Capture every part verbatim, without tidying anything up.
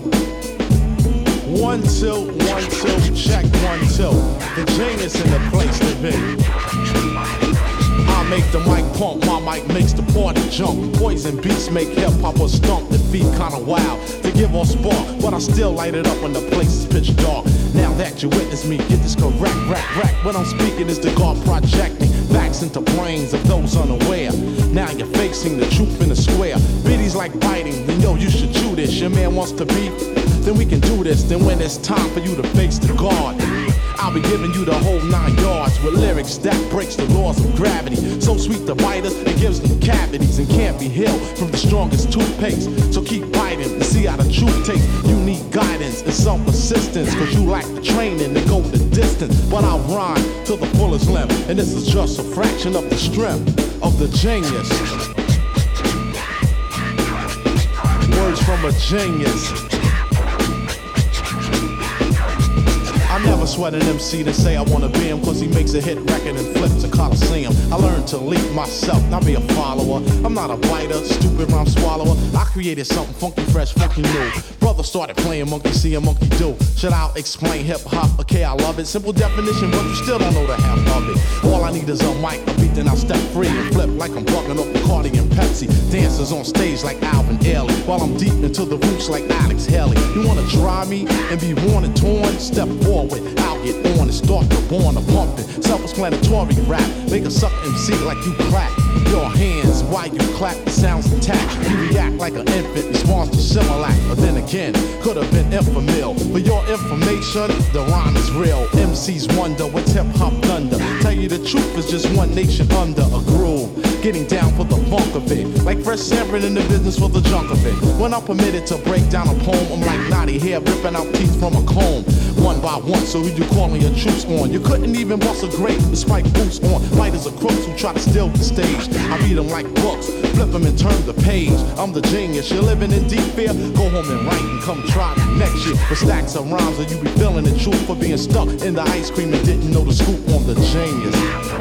One, two, one, two, check, one, two. The genius in the place to be. I make the mic pump, my mic makes the party jump. Poison beats make hip-hop a stump. The beat kinda wild, to give off spark, but I still light it up when the place is pitch dark. Now that you witness me, get this correct, rack, rack. What I'm speaking is the God projecting backs into brains of those unaware. Now you're facing the truth in the square. Biddies like biting, then yo, you should chew this. Your man wants to beef, then we can do this. Then when it's time for you to face the God, I'll be giving you the whole nine yards with lyrics that breaks the laws of gravity. So sweet to biters, it gives them cavities and can't be healed from the strongest toothpaste. So keep biting and see how the truth tastes. You need guidance and some persistence, cause you lack the training to go the distance. But I rhyme to the fullest limb, and this is just a fraction of the strength of the genius. Words from a genius. I never sweat an M C to say I wanna be him, cause he makes a hit record and flips a coliseum. I learned to lead myself, not be a follower. I'm not a biter, stupid rhyme swallower. I created something funky, fresh, funky new. Brother started playing monkey see a monkey do. Should I explain hip hop? Okay, I love it. Simple definition, but you still don't know the half of it. All I need is a mic, a beat, then I'll step free and flip like I'm bucking up Bacardi and Pepsi. Dancers on stage like Alvin Ailey, while I'm deep into the roots like Alex Haley. You wanna try me and be worn and torn? Step forward. I'll get on and start the born of pumping. Self-explanatory rap, make a suck M C like you clap your hands while you clap. The sounds attached. You react like an infant, responds to Similac. But then again, could have been infamil. For your information, the rhyme is real. M Cs wonder what's hip-hop thunder. Tell you the truth is just one nation under a groove. Getting down for the funk of it. Like Fresh Sanford in the business for the junk of it. When I'm permitted to break down a poem, I'm like Naughty Hair ripping out teeth from a comb. One by one, so who you calling your troops on? You couldn't even bust a grape with spike boots on. Fighters are crooks who try to steal the stage. I read them like books, flip them and turn the page. I'm the genius, you're living in deep fear. Go home and write and come try me next year. With stacks of rhymes and you be feeling the truth for being stuck in the ice cream and didn't know the scoop on the genius.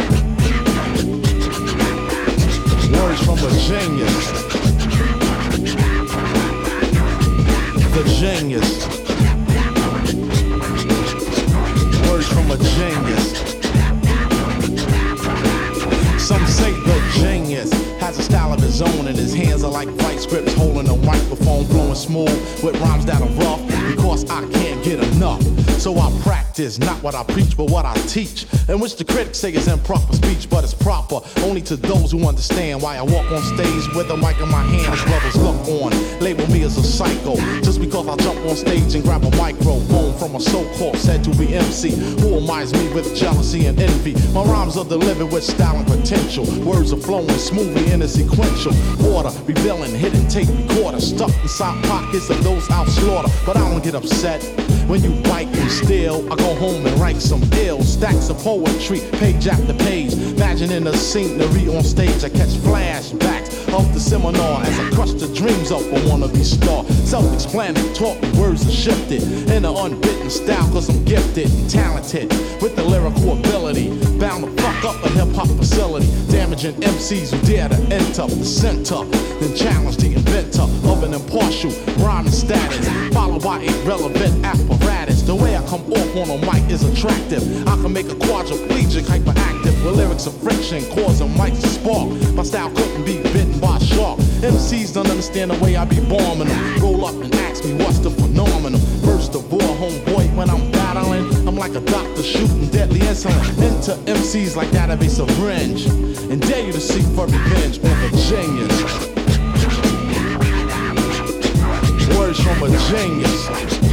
Words from a genius. The genius. Words from a genius. Some say the genius has a style of his own, and his hands are like vice grips holding a microphone, flowing smooth with rhymes that are rough. Because I can't get enough, so I practice not what I preach, but what I teach. And which the critics say is improper speech, but it's proper only to those who understand why I walk on stage with a mic in my hand. As brothers look on, label me as a psycho, just because I jump on stage and grab a microphone from a so-called said to be M C who reminds me with jealousy and envy. My rhymes are delivered with style and potential. Words are flowing smoothly in a sequential order, revealing hidden tape recorder stuck inside pockets of those I'll slaughter. But I don't get upset when you bite and steal. I go home and write some ill stacks of poetry, page after page. Imagining a scenery on stage, I catch flashbacks of the seminar as I crush the dreams of a wannabe star. Self-explanatory, words are shifted in an unbitten style, cause I'm gifted and talented with the lyrical ability. Bound to fuck up a hip-hop facility, damaging M Cs who dare to enter the center, then challenge the inventor of an impartial rhyming status, followed by a relevant apparatus. The way I come off on a mic is attractive. I can make a quadriplegic hyperactive with lyrics of friction, causing mics to spark. My style couldn't be bitten by a shark. M Cs don't understand the way I be bombing them. Roll up and ask me what's the phenomenon. First of all, homeboy, when I'm battling, I'm like a doctor shooting deadly insulin into M Cs like that of a syringe, and dare you to seek for revenge on the genius. Words from a genius.